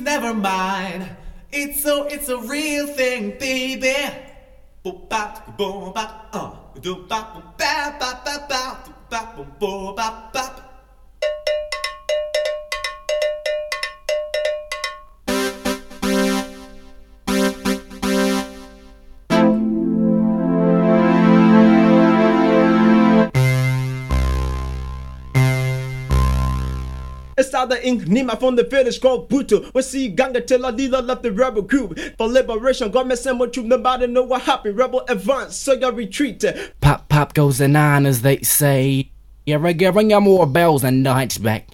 never mind. It's a real thing, baby. Boop bop, boom bop, do bop, boom bop, bop, bop, bop, do bop, boom, boom bop, bop. Estada Inc. Nima from the village called Butu. We see Ganga till Adila left the rebel group. For liberation, God may send what you nobody know what happened. Rebel advance, so you retreat. Pop, pop goes the nine, as they say. Yeah, ring your more bells and the hunchback.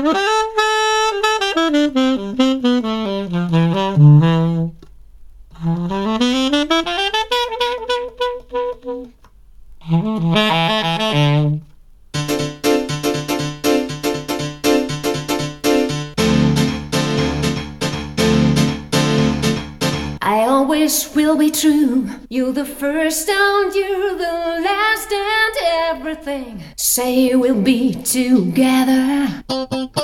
I always will be true. You're the first and you're the last and everything. Say we'll be together.